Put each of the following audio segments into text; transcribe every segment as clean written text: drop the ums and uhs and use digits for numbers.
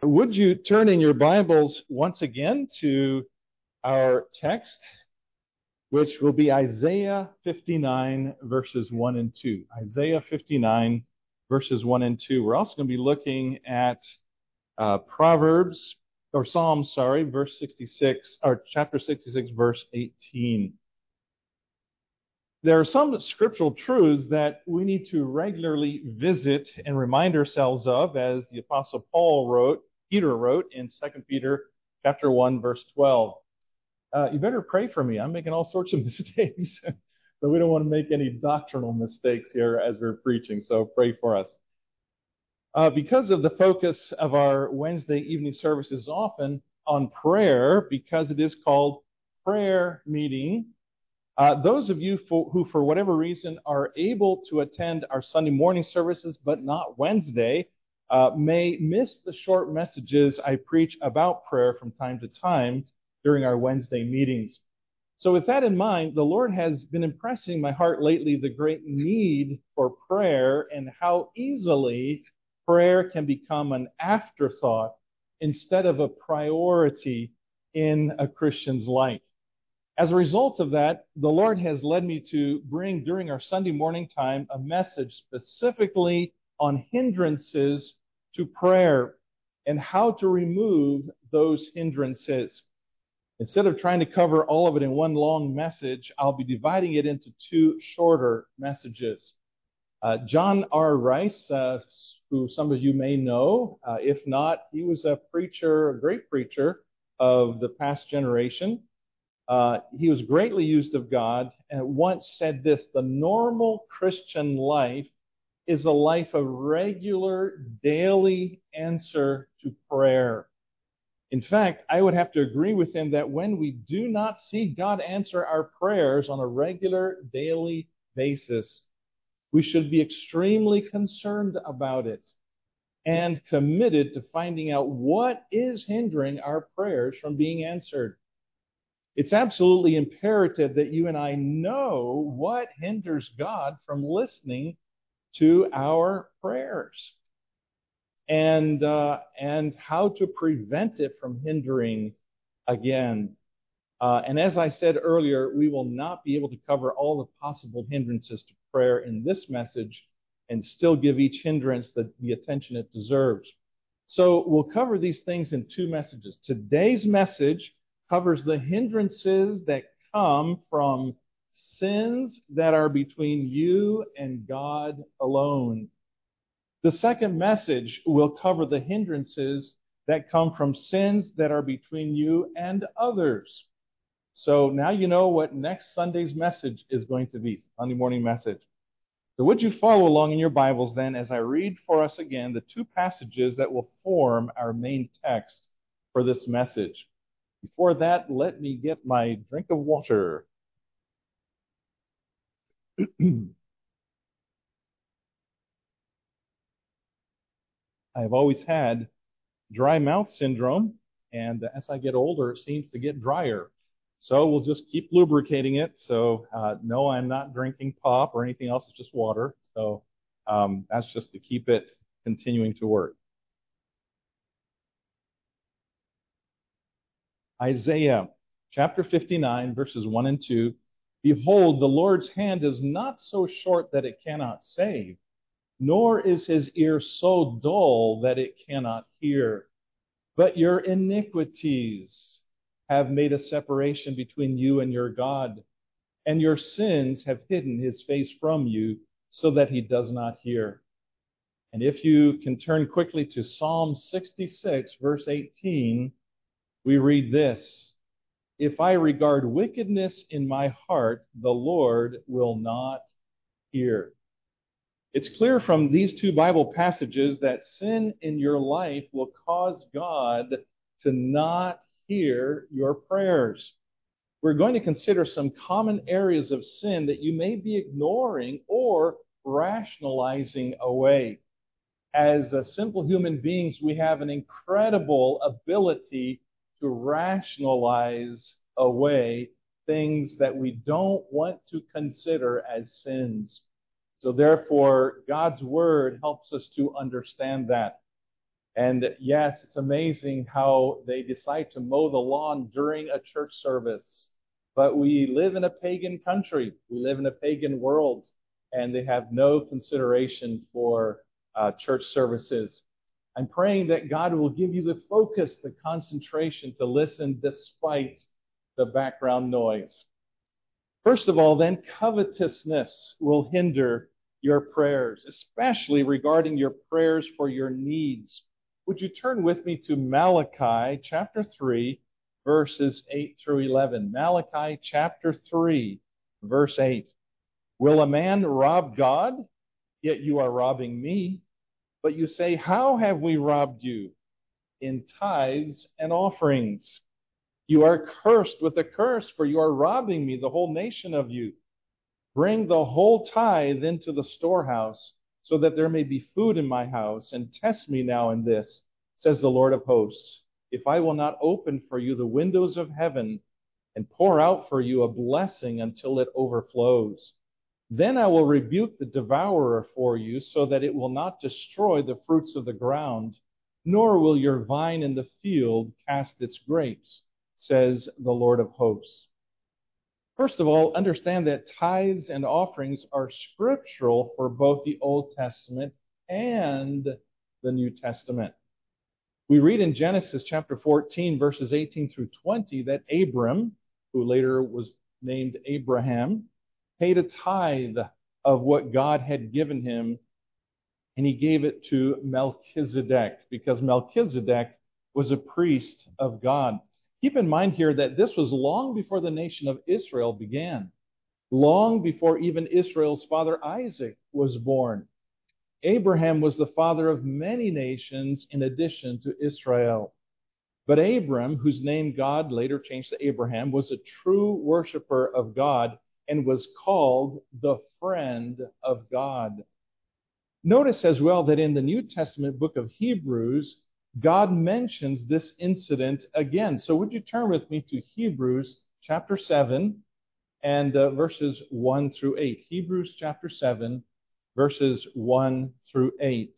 Would you turn in your Bibles once again to our text, which will be Isaiah 59, verses 1 and 2. Isaiah 59, verses 1 and 2. We're also going to be looking at Psalms, verse 66, or chapter 66, verse 18. There are some scriptural truths that we need to regularly visit and remind ourselves of, as the Apostle Peter wrote in 2 Peter chapter 1, verse 12. You better pray for me. I'm making all sorts of mistakes. So we don't want to make any doctrinal mistakes here as we're preaching, so pray for us. Because of the focus of our Wednesday evening service is often on prayer, because it is called prayer meeting, those of you who, for whatever reason, are able to attend our Sunday morning services but not Wednesday, may miss the short messages I preach about prayer from time to time during our Wednesday meetings. So with that in mind, the Lord has been impressing my heart lately the great need for prayer and how easily prayer can become an afterthought instead of a priority in a Christian's life. As a result of that, the Lord has led me to bring during our Sunday morning time a message specifically on hindrances to prayer and how to remove those hindrances. Instead of trying to cover all of it in one long message, I'll be dividing it into two shorter messages. John R. Rice, who some of you may know, if not, he was a great preacher of the past generation. He was greatly used of God and once said this: the normal Christian life is a life of regular daily answer to prayer. In fact, I would have to agree with him that when we do not see God answer our prayers on a regular daily basis, we should be extremely concerned about it and committed to finding out what is hindering our prayers from being answered. It's absolutely imperative that you and I know what hinders God from listening to our prayers and how to prevent it from hindering again. And as I said earlier, we will not be able to cover all the possible hindrances to prayer in this message and still give each hindrance the attention it deserves. So we'll cover these things in two messages. Today's message covers the hindrances that come from sins that are between you and God alone. The second message will cover the hindrances that come from sins that are between you and others. So now you know what next Sunday's message is going to be, Sunday morning message. So would you follow along in your Bibles then as I read for us again the two passages that will form our main text for this message. Before that, let me get my drink of water. I've always had dry mouth syndrome, and as I get older, it seems to get drier. So we'll just keep lubricating it. So no, I'm not drinking pop or anything else. It's just water. So that's just to keep it continuing to work. Isaiah chapter 59, verses 1 and 2. Behold, the Lord's hand is not so short that it cannot save, nor is his ear so dull that it cannot hear. But your iniquities have made a separation between you and your God, and your sins have hidden his face from you so that he does not hear. And if you can turn quickly to Psalm 66, verse 18, we read this: if I regard wickedness in my heart, the Lord will not hear. It's clear from these two Bible passages that sin in your life will cause God to not hear your prayers. We're going to consider some common areas of sin that you may be ignoring or rationalizing away. As simple human beings, we have an incredible ability to rationalize away things that we don't want to consider as sins. So therefore, God's word helps us to understand that. And yes, it's amazing how they decide to mow the lawn during a church service. But we live in a pagan country. We live in a pagan world, and they have no consideration for church services. I'm praying that God will give you the focus, the concentration to listen despite the background noise. First of all, then, covetousness will hinder your prayers, especially regarding your prayers for your needs. Would you turn with me to Malachi chapter 3, verses 8 through 11? Malachi chapter 3, verse 8. Will a man rob God? Yet you are robbing me. But you say, how have we robbed you? In tithes and offerings. You are cursed with a curse, for you are robbing me, the whole nation of you. Bring the whole tithe into the storehouse, so that there may be food in my house, and test me now in this, says the Lord of hosts, if I will not open for you the windows of heaven and pour out for you a blessing until it overflows. Then I will rebuke the devourer for you, so that it will not destroy the fruits of the ground, nor will your vine in the field cast its grapes, says the Lord of hosts. First of all, understand that tithes and offerings are scriptural for both the Old Testament and the New Testament. We read in Genesis chapter 14, verses 18 through 20, that Abram, who later was named Abraham, paid a tithe of what God had given him, and he gave it to Melchizedek, because Melchizedek was a priest of God. Keep in mind here that this was long before the nation of Israel began, long before even Israel's father Isaac was born. Abraham was the father of many nations in addition to Israel. But Abram, whose name God later changed to Abraham, was a true worshiper of God and was called the friend of God. Notice as well that in the New Testament book of Hebrews, God mentions this incident again. So would you turn with me to Hebrews chapter 7 and verses 1 through 8. Hebrews chapter 7, verses 1 through 8.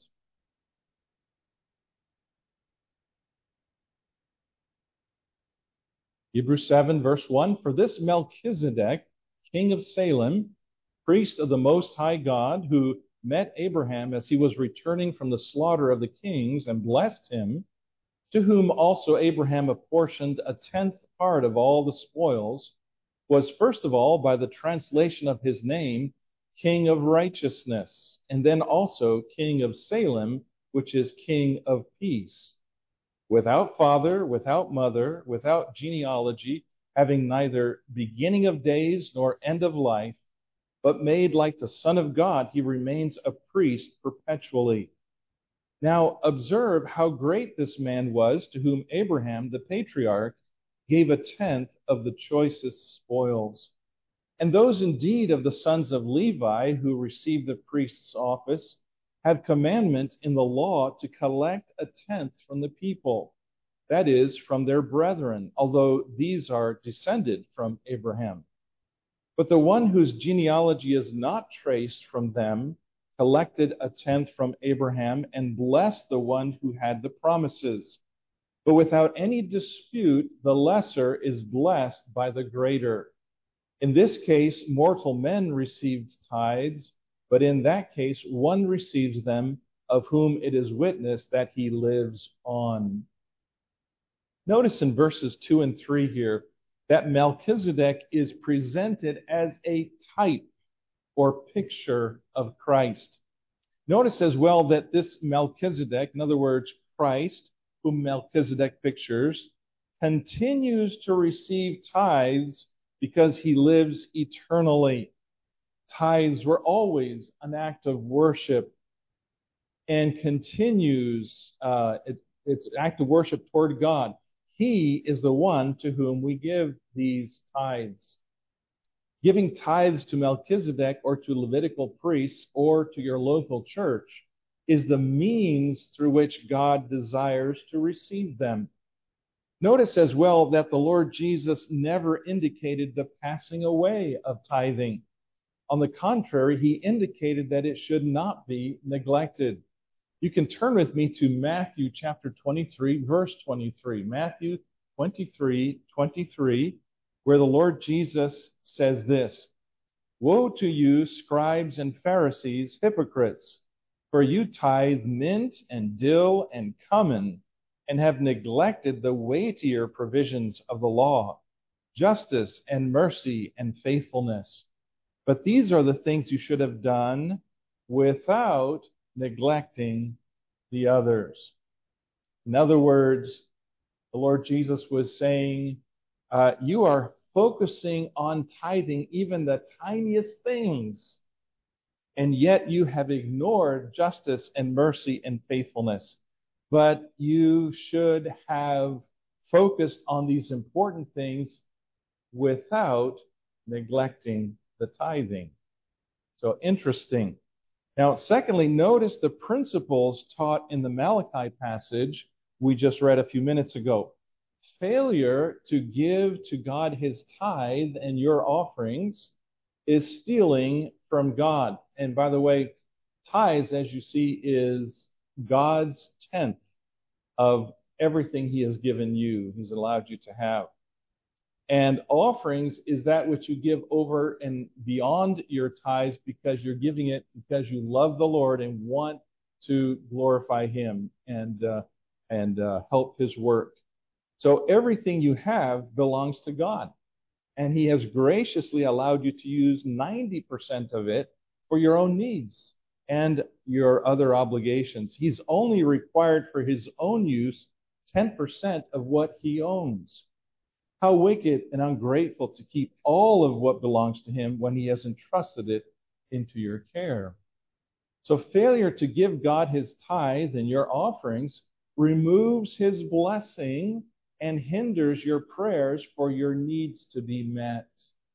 Hebrews 7, verse 1. For this Melchizedek, king of Salem, priest of the Most High God, who met Abraham as he was returning from the slaughter of the kings and blessed him, to whom also Abraham apportioned a tenth part of all the spoils, was first of all, by the translation of his name, King of Righteousness, and then also King of Salem, which is King of Peace. Without father, without mother, without genealogy, having neither beginning of days nor end of life, but made like the Son of God, he remains a priest perpetually. Now observe how great this man was, to whom Abraham, the patriarch, gave a tenth of the choicest spoils. And those indeed of the sons of Levi who received the priest's office have commandment in the law to collect a tenth from the people, that is, from their brethren, although these are descended from Abraham. But the one whose genealogy is not traced from them collected a tenth from Abraham and blessed the one who had the promises. But without any dispute, the lesser is blessed by the greater. In this case, mortal men received tithes, but in that case, one receives them, of whom it is witnessed that he lives on. Notice in verses 2 and 3 here that Melchizedek is presented as a type or picture of Christ. Notice as well that this Melchizedek, in other words, Christ, whom Melchizedek pictures, continues to receive tithes because he lives eternally. Tithes were always an act of worship and continues, it's an act of worship toward God. He is the one to whom we give these tithes. Giving tithes to Melchizedek or to Levitical priests or to your local church is the means through which God desires to receive them. Notice as well that the Lord Jesus never indicated the passing away of tithing. On the contrary, he indicated that it should not be neglected. You can turn with me to Matthew chapter 23, verse 23. Matthew 23:23, where the Lord Jesus says this: "Woe to you, scribes and Pharisees, hypocrites! For you tithe mint and dill and cumin, and have neglected the weightier provisions of the law, justice and mercy and faithfulness. But these are the things you should have done without neglecting the others." In other words, the Lord Jesus was saying, you are focusing on tithing even the tiniest things, and yet you have ignored justice and mercy and faithfulness. But you should have focused on these important things without neglecting the tithing. So interesting. Now, secondly, notice the principles taught in the Malachi passage we just read a few minutes ago. Failure to give to God his tithe and your offerings is stealing from God. And by the way, tithes, as you see, is God's tenth of everything he has given you, he's allowed you to have. And offerings is that which you give over and beyond your tithes because you're giving it because you love the Lord and want to glorify him and help his work. So everything you have belongs to God. And he has graciously allowed you to use 90% of it for your own needs and your other obligations. He's only required for his own use 10% of what he owns. How wicked and ungrateful to keep all of what belongs to him when he has entrusted it into your care. So failure to give God his tithe and your offerings removes his blessing and hinders your prayers for your needs to be met.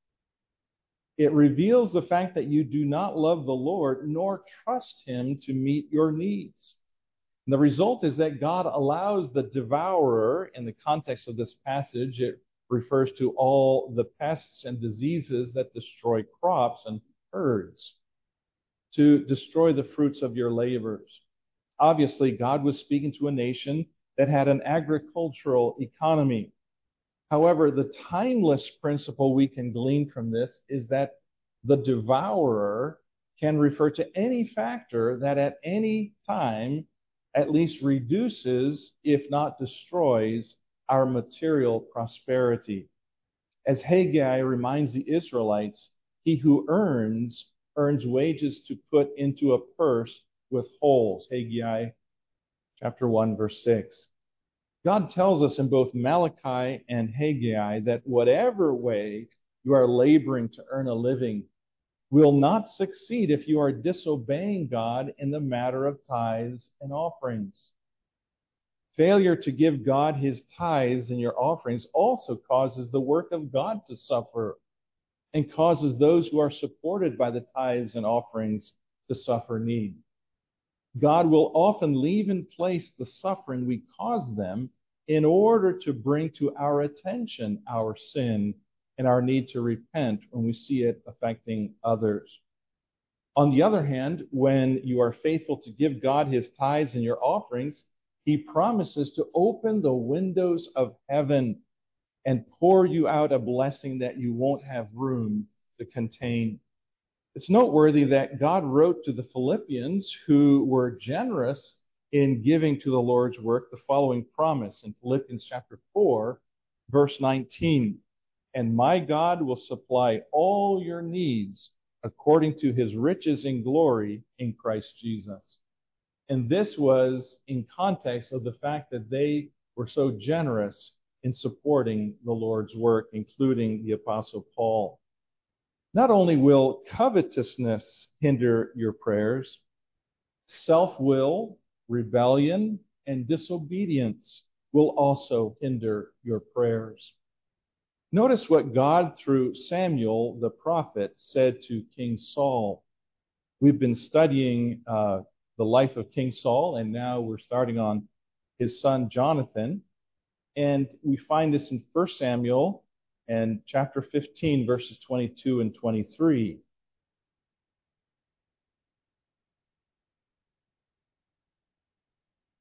It reveals the fact that you do not love the Lord nor trust him to meet your needs. And the result is that God allows the devourer, in the context of this passage, it refers to all the pests and diseases that destroy crops and herds, to destroy the fruits of your labors. Obviously, God was speaking to a nation that had an agricultural economy. However, the timeless principle we can glean from this is that the devourer can refer to any factor that at any time at least reduces, if not destroys, our material prosperity. As Haggai reminds the Israelites, he who earns wages to put into a purse with holes. Haggai chapter 1, verse 6. God tells us in both Malachi and Haggai that whatever way you are laboring to earn a living will not succeed if you are disobeying God in the matter of tithes and offerings. Failure to give God his tithes and your offerings also causes the work of God to suffer and causes those who are supported by the tithes and offerings to suffer need. God will often leave in place the suffering we cause them in order to bring to our attention our sin and our need to repent when we see it affecting others. On the other hand, when you are faithful to give God his tithes and your offerings, he promises to open the windows of heaven and pour you out a blessing that you won't have room to contain. It's noteworthy that God wrote to the Philippians, who were generous in giving to the Lord's work, the following promise in Philippians chapter 4, verse 19. "And my God will supply all your needs according to his riches in glory in Christ Jesus." And this was in context of the fact that they were so generous in supporting the Lord's work, including the Apostle Paul. Not only will covetousness hinder your prayers, self-will, rebellion, and disobedience will also hinder your prayers. Notice what God, through Samuel the prophet, said to King Saul. We've been studying the life of King Saul, and now we're starting on his son Jonathan. And we find this in 1 Samuel and chapter 15, verses 22 and 23. 1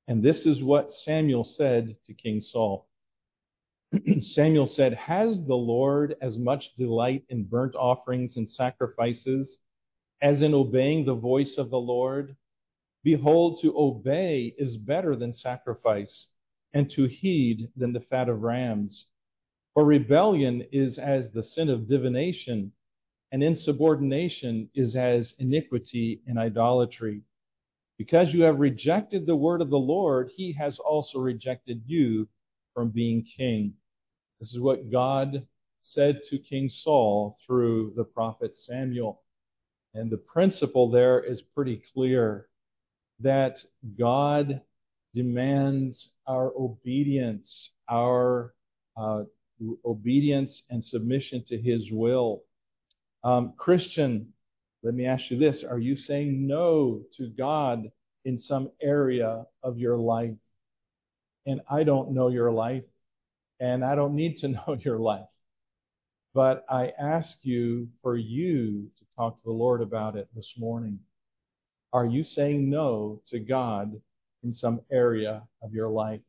And this is what Samuel said to King Saul. Samuel said, "Has the Lord as much delight in burnt offerings and sacrifices as in obeying the voice of the Lord? Behold, to obey is better than sacrifice, and to heed than the fat of rams. For rebellion is as the sin of divination, and insubordination is as iniquity and idolatry. Because you have rejected the word of the Lord, he has also rejected you from being king." This is what God said to King Saul through the prophet Samuel. And the principle there is pretty clear, that God demands our obedience, our obedience and submission to his will. Christian, let me ask you this. Are you saying no to God in some area of your life? And I don't know your life, and I don't need to know your life. But I ask you for you to talk to the Lord about it this morning. Are you saying no to God in some area of your life?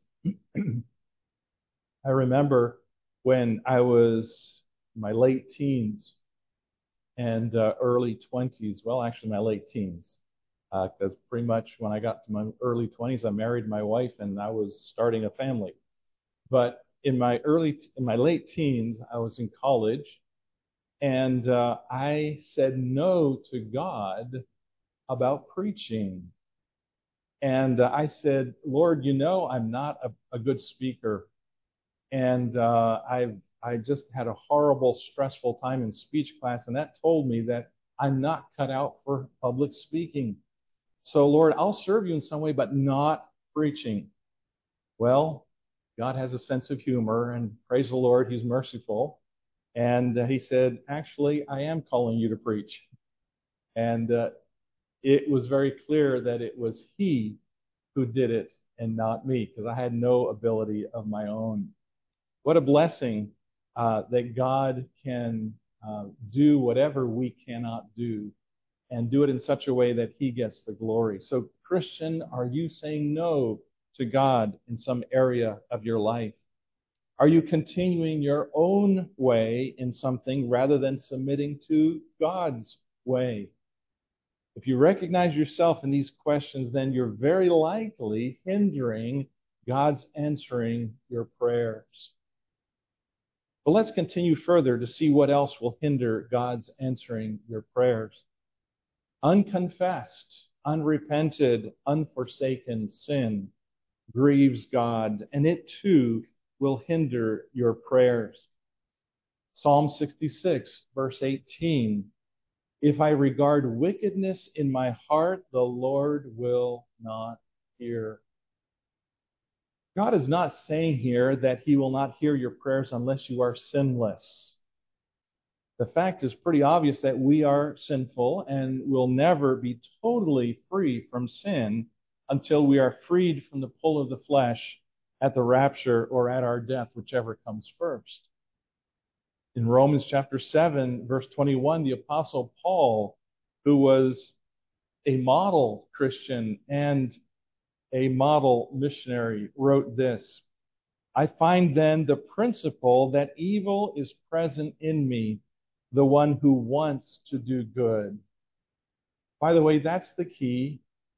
I remember when I was in my late teens and early 20s. Well, actually, my late teens. Because pretty much when I got to my early 20s, I married my wife and I was starting a family. But in my late teens, I was in college, and I said no to God about preaching. And I said, "Lord, you know I'm not a good speaker, and I just had a horrible, stressful time in speech class, and that told me that I'm not cut out for public speaking. So, Lord, I'll serve you in some way, but not preaching." Well, God has a sense of humor, and praise the Lord, he's merciful. And he said, "Actually, I am calling you to preach." And it was very clear that it was he who did it and not me, because I had no ability of my own. What a blessing that God can do whatever we cannot do, and do it in such a way that he gets the glory. So, Christian, are you saying no to God in some area of your life? Are you continuing your own way in something rather than submitting to God's way? If you recognize yourself in these questions, then you're very likely hindering God's answering your prayers. But let's continue further to see what else will hinder God's answering your prayers. Unconfessed, unrepented, unforsaken sin grieves God, and it too will hinder your prayers. Psalm 66, verse 18. If I regard wickedness in my heart, the Lord will not hear. God is not saying here that he will not hear your prayers unless you are sinless. The fact is pretty obvious that we are sinful and will never be totally free from sin until we are freed from the pull of the flesh at the rapture or at our death, whichever comes first. In Romans chapter 7, verse 21, the Apostle Paul, who was a model Christian and a model missionary, wrote this: "I find then the principle that evil is present in me, the one who wants to do good." By the way, that's the key.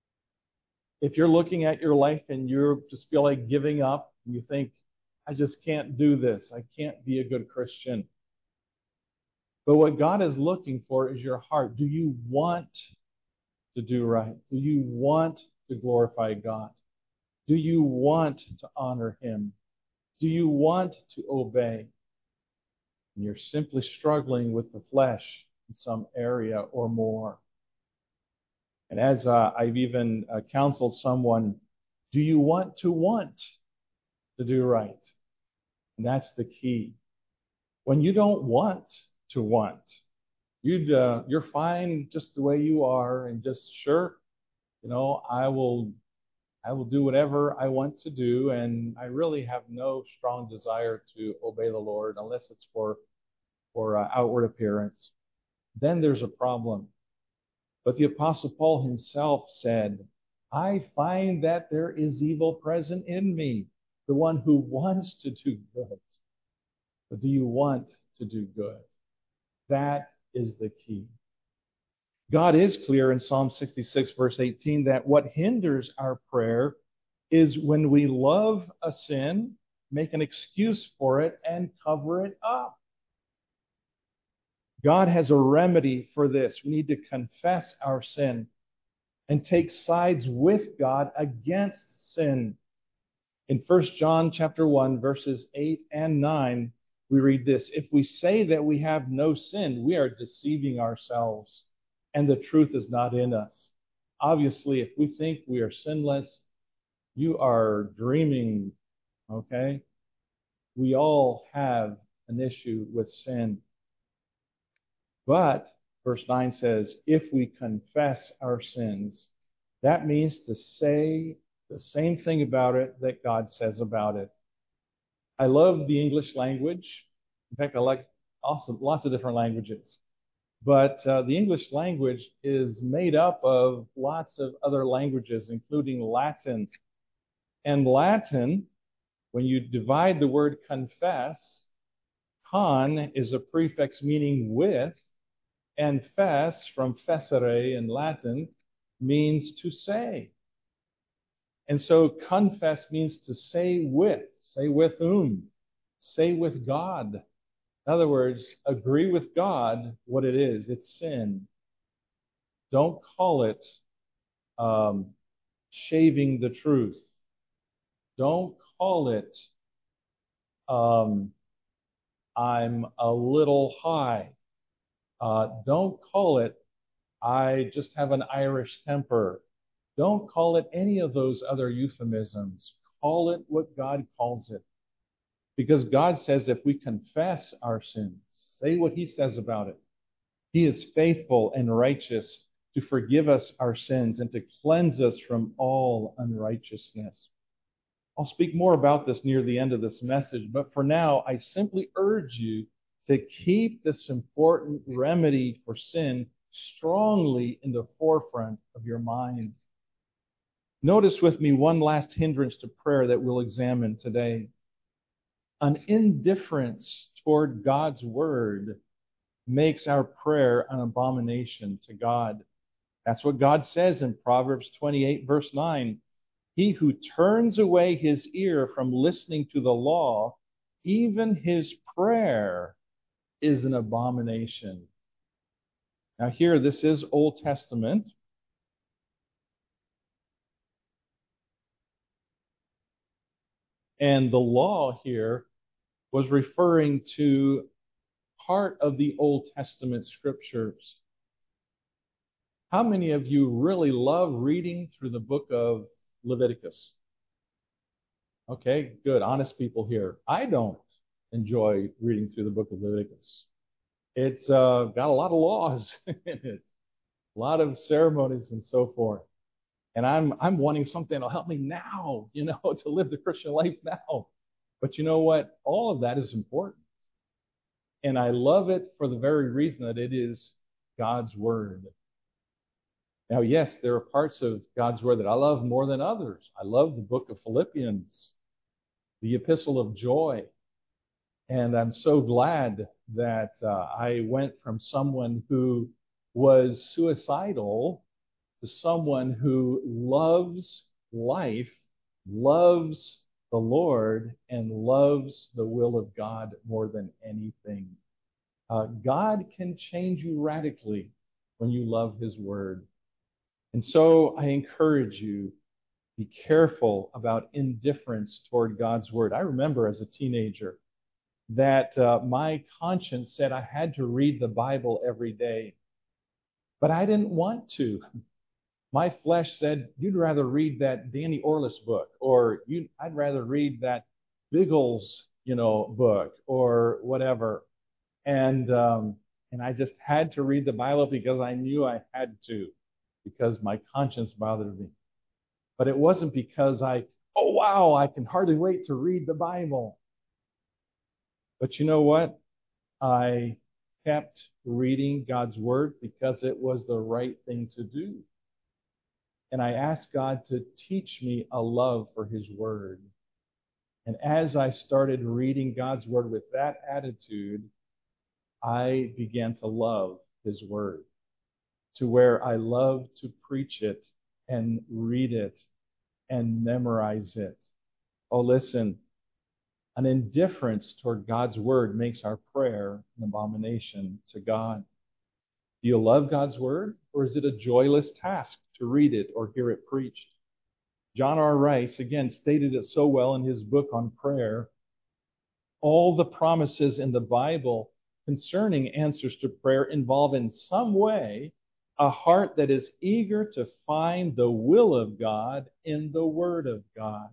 If you're looking at your life and you just feel like giving up, you think, "I just can't do this. I can't be a good Christian." But what God is looking for is your heart. Do you want to do right? Do you want to glorify God? Do you want to honor him? Do you want to obey? And you're simply struggling with the flesh in some area or more. And as I've even counseled someone, do you want to do right? And that's the key. When you don't want to you're fine just the way you are, and just sure, I will do whatever I want to do, and I really have no strong desire to obey the Lord unless it's for outward appearance. Then there's a problem. But the Apostle Paul himself said, I find that there is evil present in me, the one who wants to do good. But do you want to do good? That is the key. God is clear in Psalm 66, verse 18, that what hinders our prayer is when we love a sin, make an excuse for it, and cover it up. God has a remedy for this. We need to confess our sin and take sides with God against sin. In 1 John chapter 1, verses 8 and 9, we read this: if we say that we have no sin, we are deceiving ourselves, and the truth is not in us. Obviously, if we think we are sinless, you are dreaming, okay? We all have an issue with sin. But, verse 9 says, if we confess our sins, that means to say the same thing about it that God says about it. I love the English language. In fact, I like also lots of different languages. But the English language is made up of lots of other languages, including Latin. And Latin, when you divide the word confess, con is a prefix meaning with, and fess, from fessere in Latin, means to say. And so confess means to say with. Say with whom? Say with God. In other words, agree with God what it is. It's sin. Don't call it shaving the truth. Don't call it I'm a little high. Don't call it I just have an Irish temper. Don't call it any of those other euphemisms. Call it what God calls it. Because God says if we confess our sins, say what He says about it, He is faithful and righteous to forgive us our sins and to cleanse us from all unrighteousness. I'll speak more about this near the end of this message, but for now, I simply urge you to keep this important remedy for sin strongly in the forefront of your mind. Notice with me one last hindrance to prayer that we'll examine today. An indifference toward God's word makes our prayer an abomination to God. That's what God says in Proverbs 28, verse 9. He who turns away his ear from listening to the law, even his prayer is an abomination. Now here, this is Old Testament. And the law here was referring to part of the Old Testament scriptures. How many of you really love reading through the book of Leviticus? Okay, good. Honest people here. I don't enjoy reading through the book of Leviticus. It's got a lot of laws in it, a lot of ceremonies and so forth. And I'm wanting something that'll help me now, to live the Christian life now. But you know what? All of that is important. And I love it for the very reason that it is God's word. Now, yes, there are parts of God's word that I love more than others. I love the book of Philippians, the epistle of joy. And I'm so glad that I went from someone who was suicidal to someone who loves life, loves the Lord, and loves the will of God more than anything. God can change you radically when you love His word. And so I encourage you, be careful about indifference toward God's word. I remember as a teenager that my conscience said I had to read the Bible every day, but I didn't want to. My flesh said, you'd rather read that Danny Orlis book, or I'd rather read that Biggles, book, or whatever. And I just had to read the Bible because I knew I had to, because my conscience bothered me. But it wasn't because oh wow, I can hardly wait to read the Bible. But you know what? I kept reading God's word because it was the right thing to do. and I asked God to teach me a love for His Word. And as I started reading God's Word with that attitude, I began to love His Word, to where I love to preach it and read it and memorize it. Oh, listen, an indifference toward God's Word makes our prayer an abomination to God. Do you love God's Word, or is it a joyless task to read it or hear it preached? John R. Rice, again, stated it so well in his book on prayer. All the promises in the Bible concerning answers to prayer involve in some way a heart that is eager to find the will of God in the Word of God.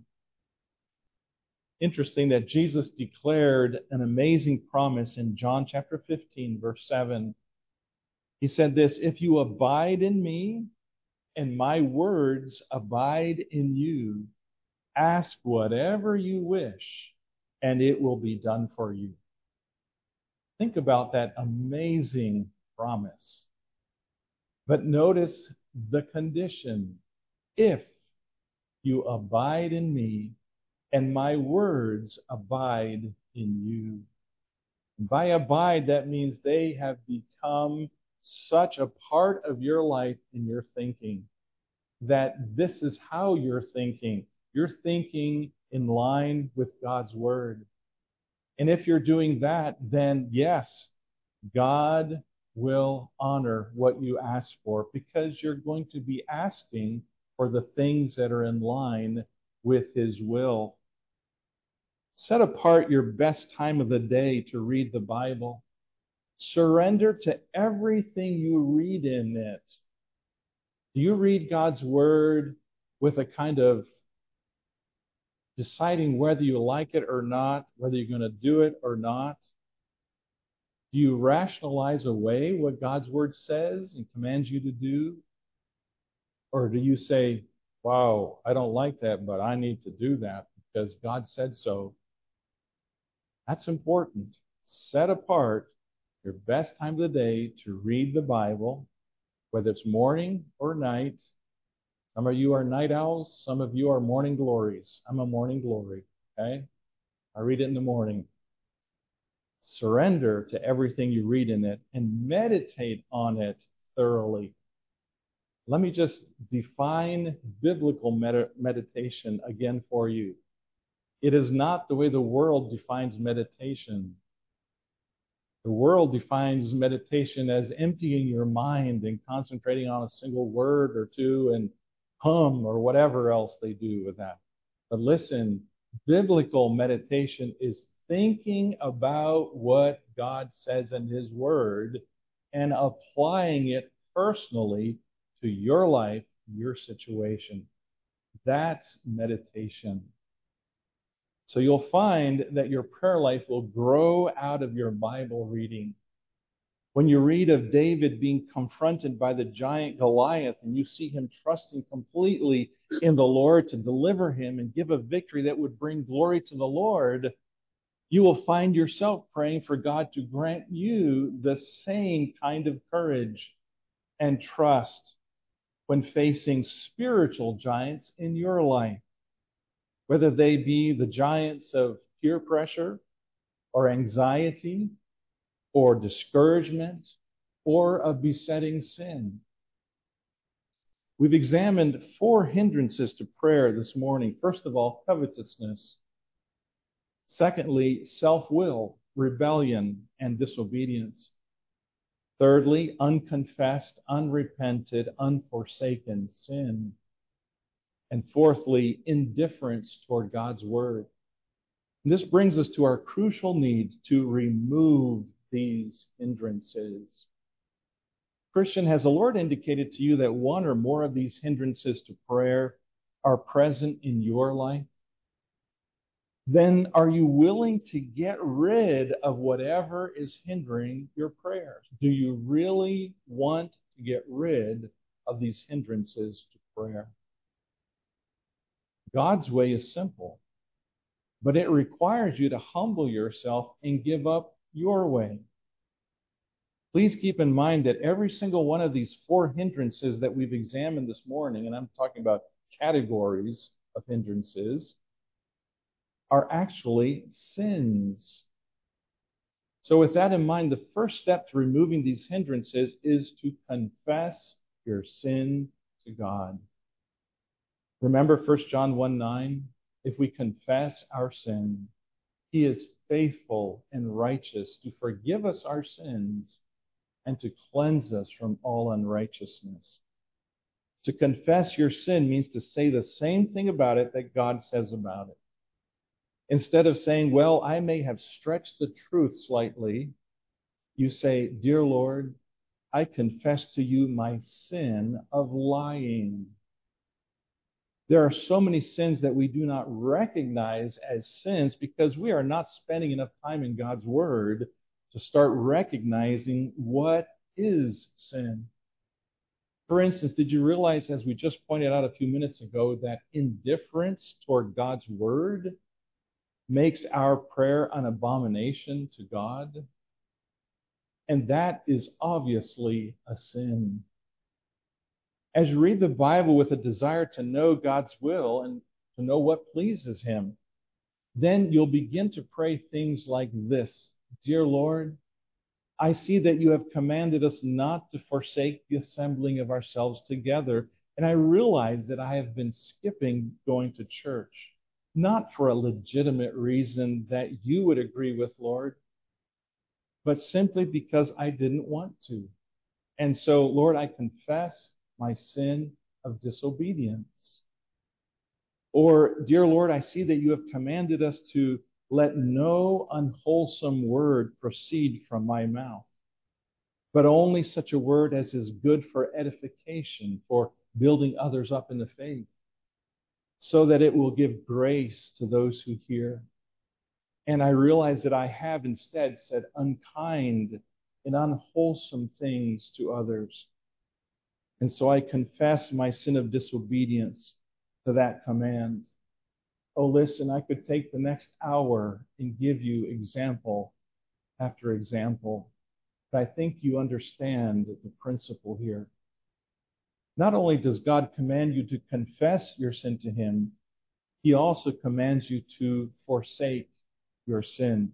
Interesting that Jesus declared an amazing promise in John chapter 15, verse 7. He said this, "If you abide in me and my words abide in you, ask whatever you wish, and it will be done for you." Think about that amazing promise. But notice the condition. If you abide in me and my words abide in you. And by abide, that means they have become such a part of your life and your thinking that this is how you're thinking. You're thinking in line with God's Word. And if you're doing that, then yes, God will honor what you ask for because you're going to be asking for the things that are in line with His will. Set apart your best time of the day to read the Bible. Surrender to everything you read in it. Do you read God's Word with a kind of deciding whether you like it or not, whether you're going to do it or not? Do you rationalize away what God's Word says and commands you to do? Or do you say, wow, I don't like that, but I need to do that because God said so? That's important. Set apart your best time of the day to read the Bible, whether it's morning or night. Some of you are night owls. Some of you are morning glories. I'm a morning glory, okay? I read it in the morning. Surrender to everything you read in it and meditate on it thoroughly. Let me just define biblical meditation again for you. It is not the way the world defines meditation. The world defines meditation as emptying your mind and concentrating on a single word or two and hum or whatever else they do with that. But listen, biblical meditation is thinking about what God says in His Word and applying it personally to your life, your situation. That's meditation. So you'll find that your prayer life will grow out of your Bible reading. When you read of David being confronted by the giant Goliath and you see him trusting completely in the Lord to deliver him and give a victory that would bring glory to the Lord, you will find yourself praying for God to grant you the same kind of courage and trust when facing spiritual giants in your life, whether they be the giants of peer pressure or anxiety or discouragement or of besetting sin. We've examined 4 hindrances to prayer this morning. First of all, covetousness. Secondly, self-will, rebellion, and disobedience. Thirdly, unconfessed, unrepented, unforsaken sin. And fourthly, indifference toward God's Word. And this brings us to our crucial need to remove these hindrances. Christian, has the Lord indicated to you that one or more of these hindrances to prayer are present in your life? Then are you willing to get rid of whatever is hindering your prayers? Do you really want to get rid of these hindrances to prayer? God's way is simple, but it requires you to humble yourself and give up your way. Please keep in mind that every single one of these four hindrances that we've examined this morning, and I'm talking about categories of hindrances, are actually sins. So with that in mind, the first step to removing these hindrances is to confess your sin to God. Remember 1 John 1:9? If we confess our sin, he is faithful and righteous to forgive us our sins and to cleanse us from all unrighteousness. To confess your sin means to say the same thing about it that God says about it. Instead of saying, well, I may have stretched the truth slightly, you say, dear Lord, I confess to you my sin of lying. There are so many sins that we do not recognize as sins because we are not spending enough time in God's Word to start recognizing what is sin. For instance, did you realize, as we just pointed out a few minutes ago, that indifference toward God's Word makes our prayer an abomination to God? And that is obviously a sin. As you read the Bible with a desire to know God's will and to know what pleases Him, then you'll begin to pray things like this. Dear Lord, I see that you have commanded us not to forsake the assembling of ourselves together, and I realize that I have been skipping going to church, not for a legitimate reason that you would agree with, Lord, but simply because I didn't want to. And so, Lord, I confess my sin of disobedience. Or, dear Lord, I see that you have commanded us to let no unwholesome word proceed from my mouth, but only such a word as is good for edification, for building others up in the faith, so that it will give grace to those who hear. And I realize that I have instead said unkind and unwholesome things to others. And so I confess my sin of disobedience to that command. Oh, listen, I could take the next hour and give you example after example. But I think you understand the principle here. Not only does God command you to confess your sin to Him, He also commands you to forsake your sin.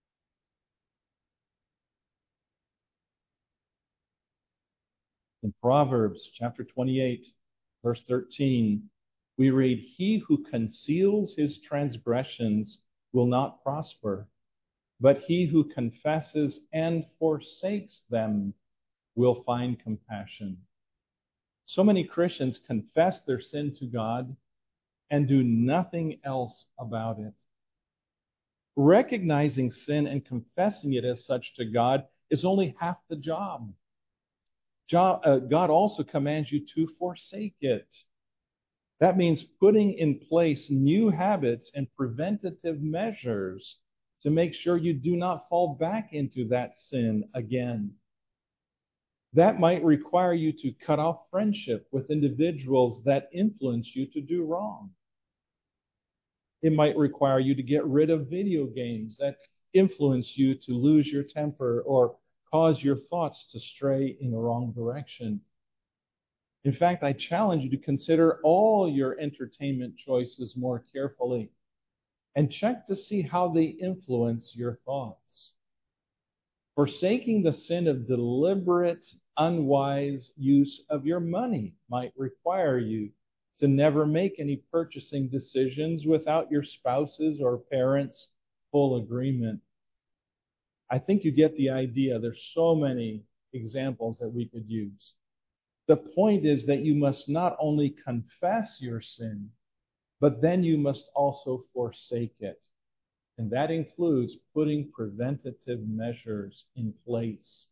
In Proverbs chapter 28, verse 13, we read, he who conceals his transgressions will not prosper, but he who confesses and forsakes them will find compassion. So many Christians confess their sin to God and do nothing else about it. Recognizing sin and confessing it as such to God is only half the job. God also commands you to forsake it. That means putting in place new habits and preventative measures to make sure you do not fall back into that sin again. That might require you to cut off friendship with individuals that influence you to do wrong. It might require you to get rid of video games that influence you to lose your temper or cause your thoughts to stray in the wrong direction. In fact, I challenge you to consider all your entertainment choices more carefully and check to see how they influence your thoughts. Forsaking the sin of deliberate, unwise use of your money might require you to never make any purchasing decisions without your spouse's or parents' full agreement. I think you get the idea. There's so many examples that we could use. The point is that you must not only confess your sin, but then you must also forsake it. And that includes putting preventative measures in place.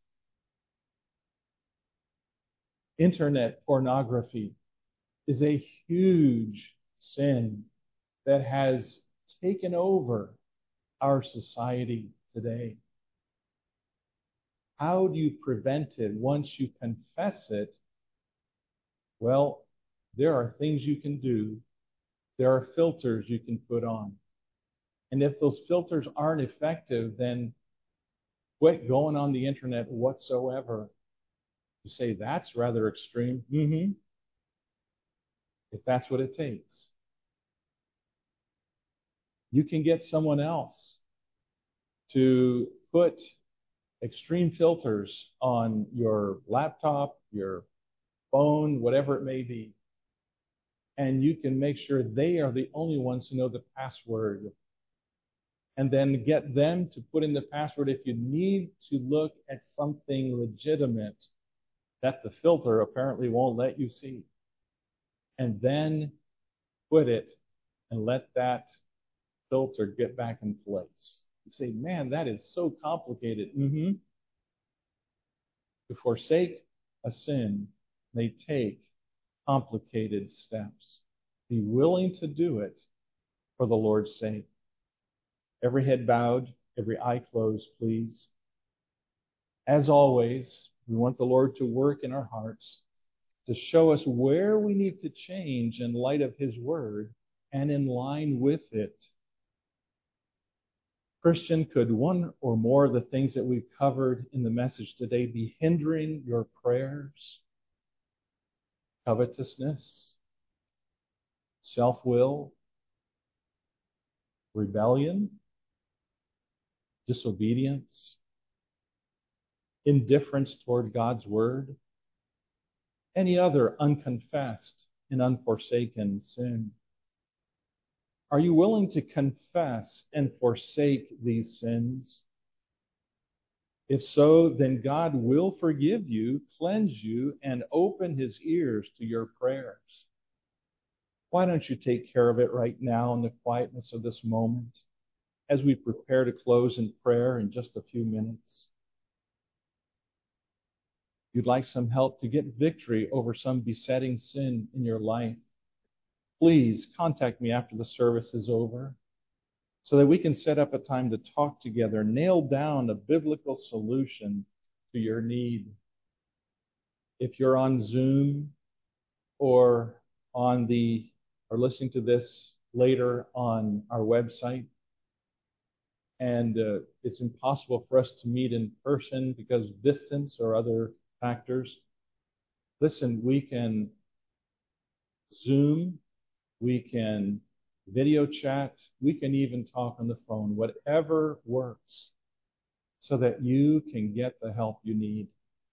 Internet pornography is a huge sin that has taken over our society today. How do you prevent it once you confess it? Well, there are things you can do. There are filters you can put on. And if those filters aren't effective, then quit going on the internet whatsoever. You say, that's rather extreme. If that's what it takes. You can get someone else to put extreme filters on your laptop, your phone, whatever it may be. And you can make sure they are the only ones who know the password. And then get them to put in the password if you need to look at something legitimate that the filter apparently won't let you see. And then quit it and let that filter get back in place. You say, man, that is so complicated. To forsake a sin may take complicated steps. Be willing to do it for the Lord's sake. Every head bowed, every eye closed, please. As always, we want the Lord to work in our hearts to show us where we need to change in light of His Word and in line with it. Christian, could one or more of the things that we've covered in the message today be hindering your prayers? Covetousness, self-will, rebellion, disobedience, indifference toward God's word, any other unconfessed and unforsaken sin. Are you willing to confess and forsake these sins? If so, then God will forgive you, cleanse you, and open His ears to your prayers. Why don't you take care of it right now in the quietness of this moment as we prepare to close in prayer in just a few minutes? If you'd like some help to get victory over some besetting sin in your life, please contact me after the service is over so that we can set up a time to talk together, nail down a biblical solution to your need. If you're on Zoom or listening to this later on our website, and it's impossible for us to meet in person because of distance or other factors, listen, we can Zoom, we can video chat, we can even talk on the phone, whatever works, so that you can get the help you need.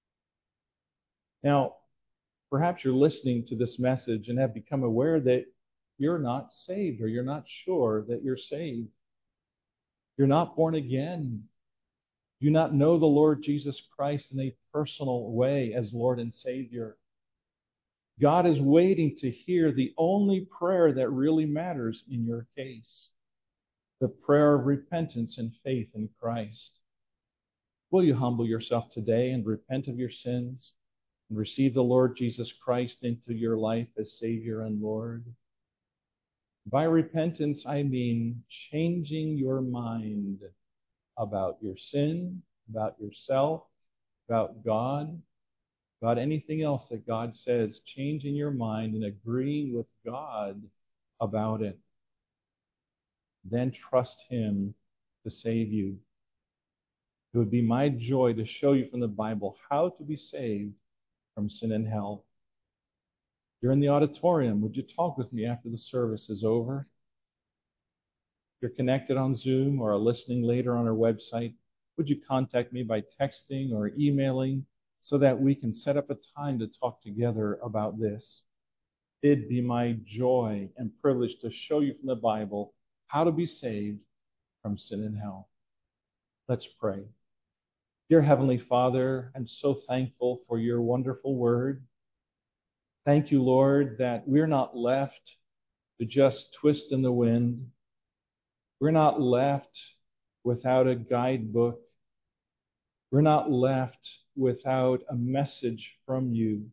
Now, perhaps you're listening to this message and have become aware that you're not saved, or you're not sure that you're saved. You're not born again. You do not know the Lord Jesus Christ in a personal way as Lord and Savior. God is waiting to hear the only prayer that really matters in your case, the prayer of repentance and faith in Christ. Will you humble yourself today and repent of your sins and receive the Lord Jesus Christ into your life as Savior and Lord? By repentance, I mean changing your mind about your sin, about yourself, about God, about anything else that God says, changing your mind and agreeing with God about it. Then trust Him to save you. It would be my joy to show you from the Bible how to be saved from sin and hell. You're in the auditorium. Would you talk with me after the service is over? If you're connected on Zoom or are listening later on our website, would you contact me by texting or emailing so that we can set up a time to talk together about this? It'd be my joy and privilege to show you from the Bible how to be saved from sin and hell. Let's pray. Dear Heavenly Father, I'm so thankful for your wonderful word. Thank you, Lord, that we're not left to just twist in the wind. We're not left without a guidebook. We're not left without a message from you.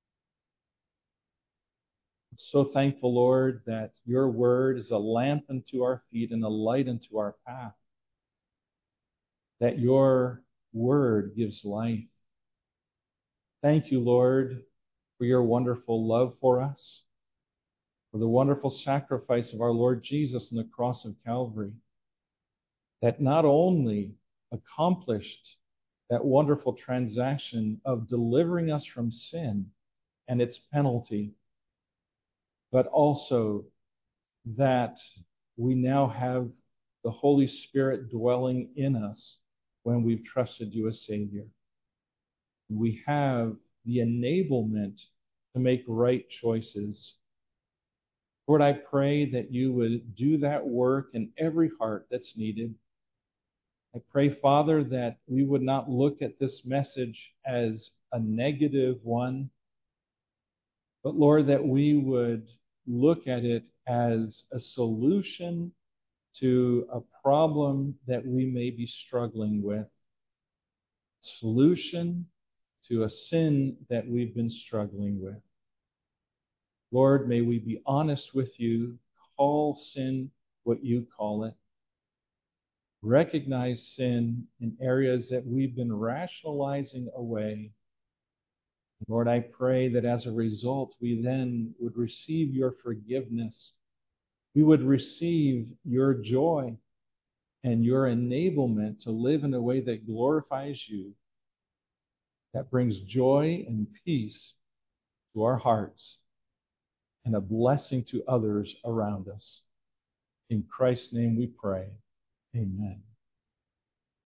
I'm so thankful, Lord, that your word is a lamp unto our feet and a light unto our path. That your word gives life. Thank you, Lord, for your wonderful love for us, for the wonderful sacrifice of our Lord Jesus on the cross of Calvary, that not only accomplished that wonderful transaction of delivering us from sin and its penalty, but also that we now have the Holy Spirit dwelling in us when we've trusted you as Savior. We have the enablement to make right choices. Lord, I pray that you would do that work in every heart that's needed. I pray, Father, that we would not look at this message as a negative one, but Lord, that we would look at it as a solution to a problem that we may be struggling with, solution to a sin that we've been struggling with. Lord, may we be honest with you, call sin what you call it, recognize sin in areas that we've been rationalizing away. Lord, I pray that as a result, we then would receive your forgiveness. We would receive your joy and your enablement to live in a way that glorifies you, that brings joy and peace to our hearts and a blessing to others around us. In Christ's name we pray. Amen.